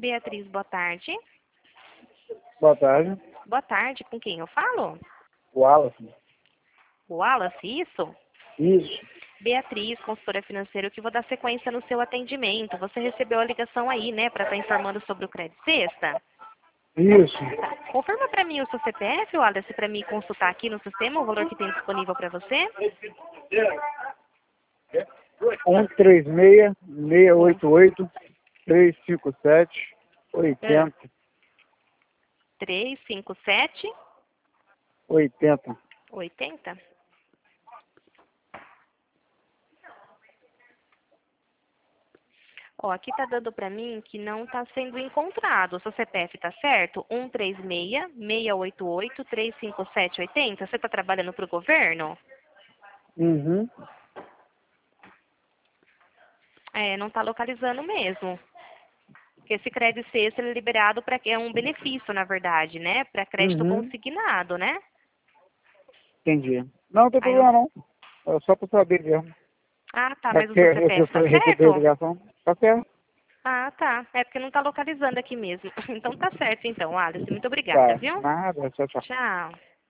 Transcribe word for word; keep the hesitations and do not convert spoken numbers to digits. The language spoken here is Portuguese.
Beatriz, boa tarde. Boa tarde. Boa tarde, com quem eu falo? Wallace. Wallace, isso? Isso. Beatriz, consultora financeira, que vou dar sequência no seu atendimento. Você recebeu a ligação aí, né, para estar informando sobre o Crédito Sexta? Isso. Tá. Confirma para mim o seu C P F, Wallace, para mim consultar aqui no sistema o valor que tem disponível para você. um três seis, seis oito oito, três cinco sete, oitenta. três cinco sete, oitenta. oitenta. Ó, aqui tá dando para mim que não está sendo encontrado. O seu C P F tá certo? um três seis, seis oito oito, três cinco sete, oitenta. Você está trabalhando para o governo? Uhum. É, não está localizando mesmo. Porque esse crédito sexto ele é liberado para é um benefício, na verdade, né? Para crédito Uhum. consignado, né? Entendi. Não, não tem Aí eu... problema não. É só para saber mesmo. Ah, tá, mas o Aqui seu eu C P F tá recebi a certo? ligação. Tá certo? Ah, tá. É porque não tá localizando aqui mesmo. Então tá certo, então, Alice. Muito obrigada, Tá. viu? Nada. Tchau, tchau. Tchau.